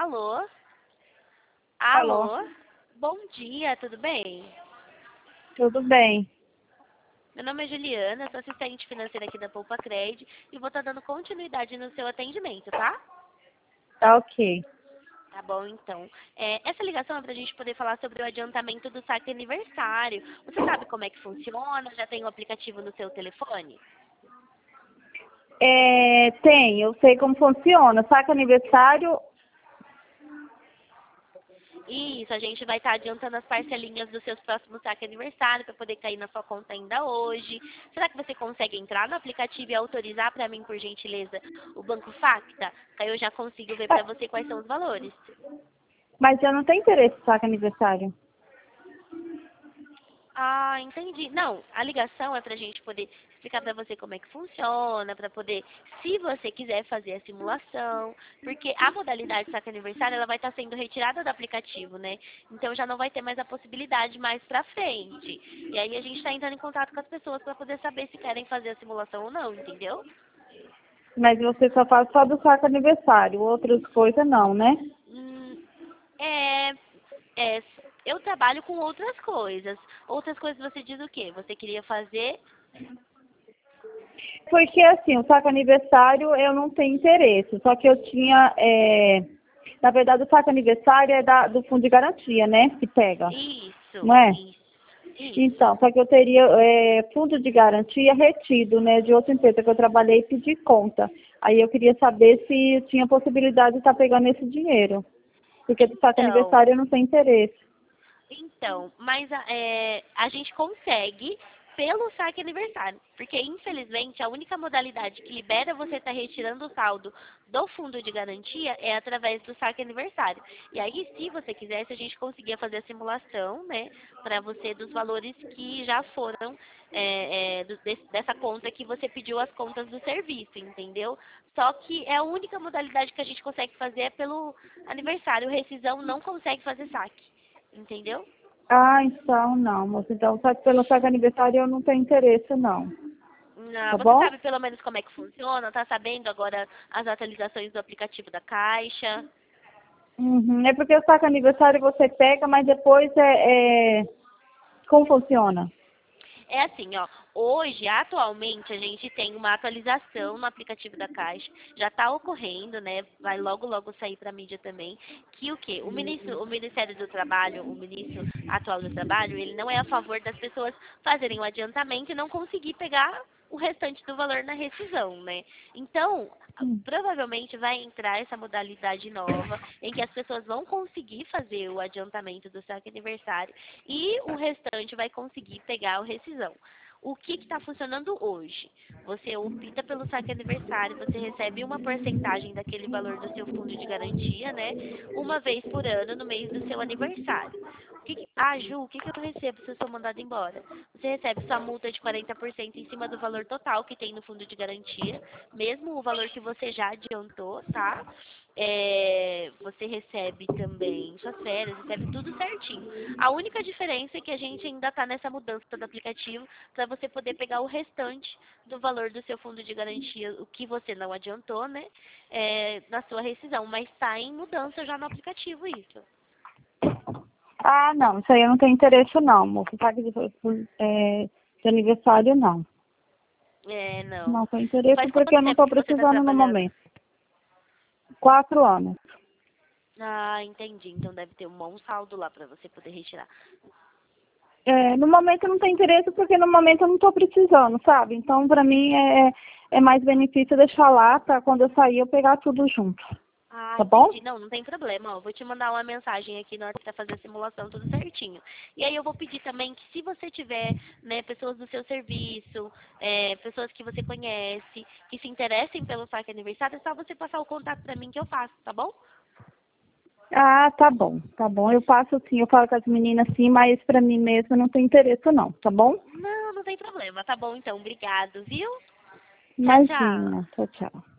Alô? Alô, Alô? Bom dia, tudo bem? tudo bem? Meu nome é Juliana, sou assistente financeira aqui da Poupa Cred e vou estar dando continuidade no seu atendimento, tá? Tá ok. Tá bom, então. Essa ligação é para a gente poder falar sobre o adiantamento do saque aniversário. Você sabe como é que funciona? Já tem o aplicativo no seu telefone? Tem, eu sei como funciona. Saca aniversário, Isso, a gente vai estar adiantando as parcelinhas dos seus próximos saque aniversário para poder cair na sua conta ainda hoje. Será que você consegue entrar no aplicativo e autorizar para mim, por gentileza, o Banco Facta? Aí eu já consigo ver para você quais são os valores. mas eu não tenho interesse em saca aniversário. Ah, entendi. Não, a ligação é para a gente poder explicar para você como é que funciona, para poder, se você quiser fazer a simulação, porque a modalidade saque aniversário ela vai estar sendo retirada do aplicativo, né? Então já não vai ter mais a possibilidade mais para frente. E aí a gente está entrando em contato com as pessoas para poder saber se querem fazer a simulação ou não, entendeu? Mas você só faz só do saca aniversário, outras coisas não, né? Hum, é, é, eu trabalho com outras coisas. Outras coisas você diz o quê? Você queria fazer. Porque assim, o saca aniversário eu não tenho interesse. Só que eu tinha, na verdade o saca aniversário é do fundo de garantia, né? Que pega, Isso, não é? isso. Então, só que eu teria fundo de garantia retido, né, de outra empresa que eu trabalhei e pedi conta. Aí eu queria saber se tinha possibilidade de estar pegando esse dinheiro. Porque do saque Então, aniversário eu não tenho interesse. mas a gente consegue pelo saque aniversário, porque infelizmente a única modalidade que libera você estar retirando o saldo do fundo de garantia é através do saque aniversário. E aí, se você quisesse, a gente conseguia fazer a simulação, né, para você dos valores que já foram dessa conta que você pediu as contas do serviço, entendeu? Só que é a única modalidade que a gente consegue fazer é pelo aniversário. Rescisão não consegue fazer saque, entendeu? Ah, então não, moça. Então, pelo saque aniversário eu não tenho interesse, não. Não, Tá você bom? sabe pelo menos como é que funciona? Tá sabendo agora as atualizações do aplicativo da Caixa? Uhum. É porque o saque aniversário você pega, mas depois como funciona? É assim, ó, hoje, atualmente, a gente tem uma atualização no aplicativo da Caixa, já está ocorrendo, né? Vai logo, logo sair para a mídia também, que o quê? O Ministério do Trabalho, o ministro atual do Trabalho, ele não é a favor das pessoas fazerem o adiantamento e não conseguir pegar o restante do valor na rescisão, né? Então, provavelmente vai entrar essa modalidade nova em que as pessoas vão conseguir fazer o adiantamento do saque aniversário e o restante vai conseguir pegar o rescisão. O que está funcionando hoje? Você opta pelo saque aniversário, você recebe uma porcentagem daquele valor do seu fundo de garantia, né? Uma vez por ano no mês do seu aniversário. Ju, o que eu recebo se eu sou mandada embora? Você recebe sua multa de 40% em cima do valor total que tem no fundo de garantia, mesmo o valor que você já adiantou, tá? Você recebe também suas férias, recebe tudo certinho. A única diferença é que a gente ainda está nessa mudança do aplicativo para você poder pegar o restante do valor do seu fundo de garantia, o que você não adiantou, né? Na sua rescisão, mas está em mudança já no aplicativo isso. Ah, não, isso aí eu não tenho interesse, não, moça. Saque de aniversário, não. Não. Não tenho interesse Faz porque quanto eu não tempo estou que você está precisando no trabalhando? momento. 4 anos. Ah, entendi. Então deve ter um bom saldo lá para você poder retirar. No momento eu não tenho interesse porque no momento eu não estou precisando, sabe? Então, para mim, é mais benefício deixar lá para quando eu sair eu pegar tudo junto. Ah, Tá bom? entendi. Não, não tem problema. Ó, vou te mandar uma mensagem aqui na hora que tá fazer a simulação, tudo certinho. E aí eu vou pedir também que se você tiver, né, pessoas do seu serviço, pessoas que você conhece, que se interessem pelo saque aniversário, é só você passar o contato para mim que eu faço, tá bom? Ah, tá bom, tá bom. Eu passo sim, eu falo com as meninas sim, mas para mim mesmo não tem interesse não, tá bom? Não, não tem problema. Tá bom então. Obrigado, viu? Tchau, tchau. Imagina. Tchau, tchau.